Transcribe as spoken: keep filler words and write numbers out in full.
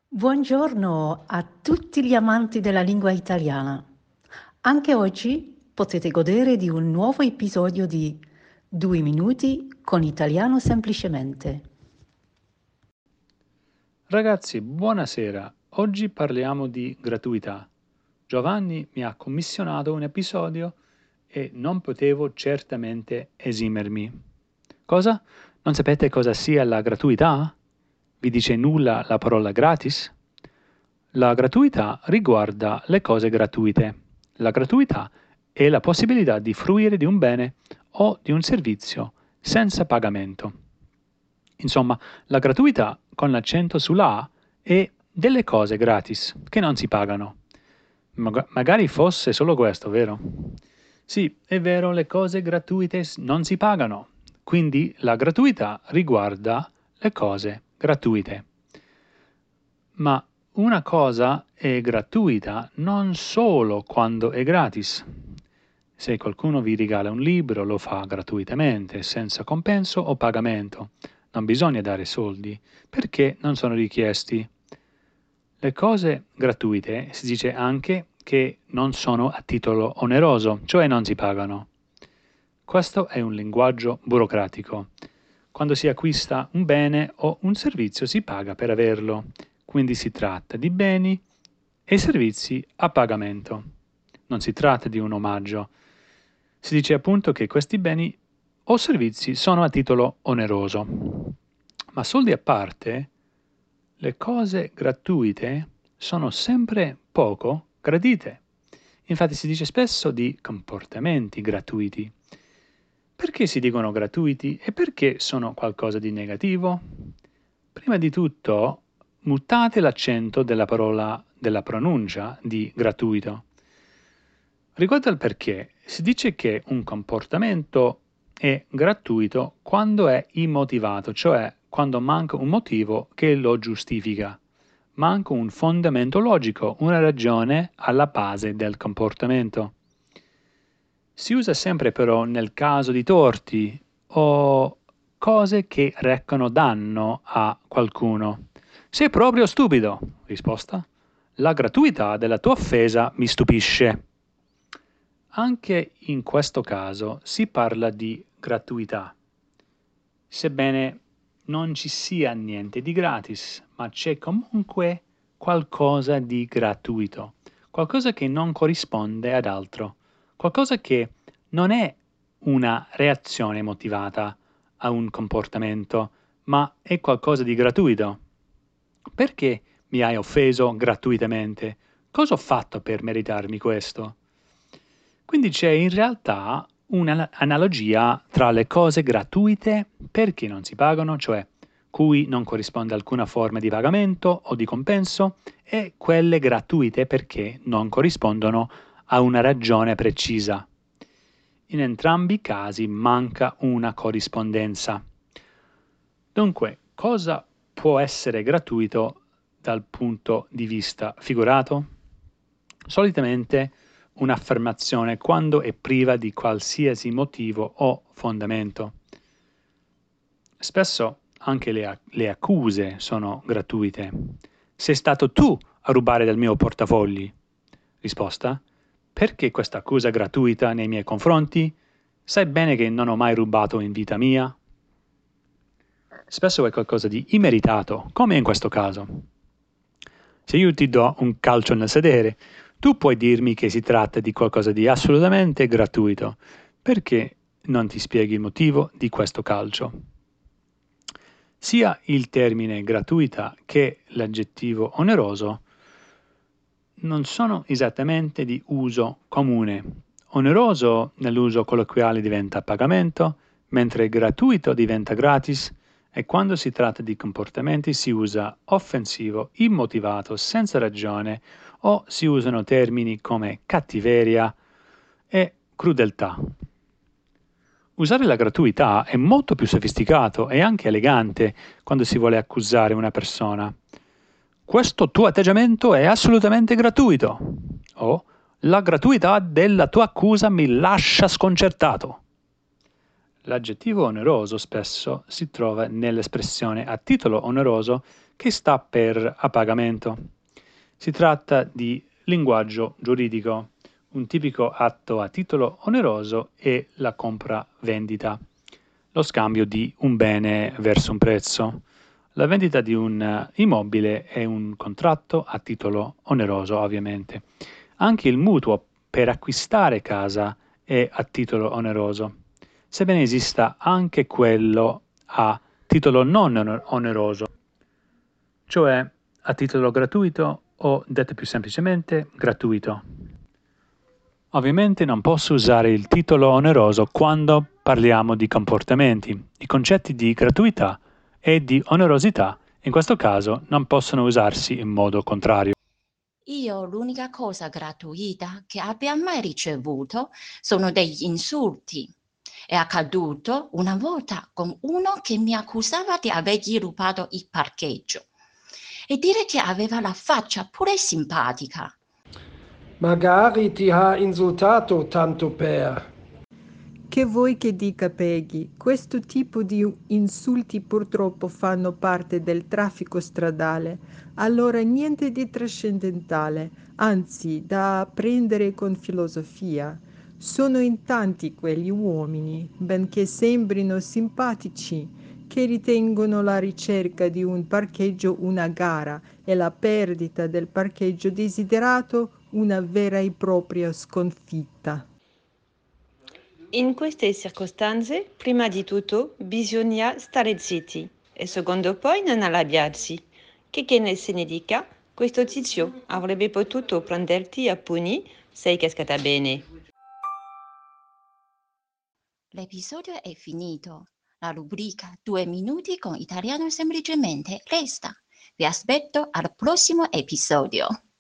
Buongiorno a tutti gli amanti della lingua italiana. Anche oggi potete godere di un nuovo episodio di Due minuti con italiano semplicemente. Ragazzi, buonasera. Oggi parliamo di gratuità. Giovanni mi ha commissionato un episodio e non potevo certamente esimermi. Cosa? Non sapete cosa sia la gratuità? Vi dice nulla la parola gratis? La gratuità riguarda le cose gratuite. La gratuità è la possibilità di fruire di un bene o di un servizio senza pagamento. Insomma, la gratuità, con l'accento sulla A, è delle cose gratis, che non si pagano. Maga- magari fosse solo questo, vero? Sì, è vero, le cose gratuite s- non si pagano. Quindi la gratuità riguarda le cose gratuite. Ma una cosa è gratuita non solo quando è gratis. Se qualcuno vi regala un libro, lo fa gratuitamente, senza compenso o pagamento. Non bisogna dare soldi, perché non sono richiesti. Le cose gratuite si dice anche che non sono a titolo oneroso, cioè non si pagano. Questo è un linguaggio burocratico. Quando si acquista un bene o un servizio si paga per averlo, quindi si tratta di beni e servizi a pagamento. Non si tratta di un omaggio. Si dice appunto che questi beni o servizi sono a titolo oneroso. Ma soldi a parte, le cose gratuite sono sempre poco gradite. Infatti si dice spesso di comportamenti gratuiti. Perché si dicono gratuiti e perché sono qualcosa di negativo? Prima di tutto, mutate l'accento della parola, della pronuncia di gratuito. Riguardo al perché, si dice che un comportamento è gratuito quando è immotivato, cioè quando manca un motivo che lo giustifica. Manca un fondamento logico, una ragione alla base del comportamento. Si usa sempre però nel caso di torti o cose che recano danno a qualcuno. Sei proprio stupido. Risposta? La gratuità della tua offesa mi stupisce. Anche in questo caso si parla di gratuità, sebbene non ci sia niente di gratis, ma c'è comunque qualcosa di gratuito, qualcosa che non corrisponde ad altro, qualcosa che non è una reazione motivata a un comportamento, ma è qualcosa di gratuito. Perché mi hai offeso gratuitamente? Cosa ho fatto per meritarmi questo? Quindi c'è in realtà un'analogia tra le cose gratuite perché non si pagano, cioè cui non corrisponde alcuna forma di pagamento o di compenso, e quelle gratuite perché non corrispondono a una ragione precisa. In entrambi i casi manca una corrispondenza. Dunque, cosa può essere gratuito dal punto di vista figurato? Solitamente un'affermazione quando è priva di qualsiasi motivo o fondamento. Spesso anche le, le accuse sono gratuite. Sei stato tu a rubare dal mio portafogli. Risposta? Perché questa accusa gratuita nei miei confronti? Sai bene che non ho mai rubato in vita mia? Spesso è qualcosa di immeritato, come in questo caso. Se io ti do un calcio nel sedere, tu puoi dirmi che si tratta di qualcosa di assolutamente gratuito. Perché non ti spieghi il motivo di questo calcio? Sia il termine gratuita che l'aggettivo oneroso non sono esattamente di uso comune. Oneroso nell'uso colloquiale diventa pagamento, mentre gratuito diventa gratis, e quando si tratta di comportamenti si usa offensivo, immotivato, senza ragione, o si usano termini come cattiveria e crudeltà. Usare la gratuità è molto più sofisticato e anche elegante quando si vuole accusare una persona. Questo tuo atteggiamento è assolutamente gratuito. O la gratuità della tua accusa mi lascia sconcertato. L'aggettivo oneroso spesso si trova nell'espressione a titolo oneroso che sta per a pagamento. Si tratta di linguaggio giuridico. Un tipico atto a titolo oneroso è la compra-vendita, lo scambio di un bene verso un prezzo. La vendita di un immobile è un contratto a titolo oneroso, ovviamente. Anche il mutuo per acquistare casa è a titolo oneroso, sebbene esista anche quello a titolo non oneroso, cioè a titolo gratuito o, detto più semplicemente, gratuito. Ovviamente non posso usare il titolo oneroso quando parliamo di comportamenti. I concetti di gratuità e di onerosità in questo caso non possono usarsi in modo contrario. Io l'unica cosa gratuita che abbia mai ricevuto sono degli insulti. È accaduto una volta con uno che mi accusava di avergli rubato il parcheggio e dire che aveva la faccia pure simpatica. Magari ti ha insultato tanto per... Che vuoi che dica, Peggy? Questo tipo di insulti purtroppo fanno parte del traffico stradale, allora niente di trascendentale, anzi da prendere con filosofia. Sono in tanti quegli uomini, benché sembrino simpatici, che ritengono la ricerca di un parcheggio una gara e la perdita del parcheggio desiderato una vera e propria sconfitta. In queste circostanze, prima di tutto, bisogna stare zitti e secondo poi non arrabbiarsi. Che che ne se ne dica, questo tizio avrebbe potuto prenderti a pugni, sei cascata bene. L'episodio è finito. La rubrica Due minuti con italiano semplicemente resta. Vi aspetto al prossimo episodio.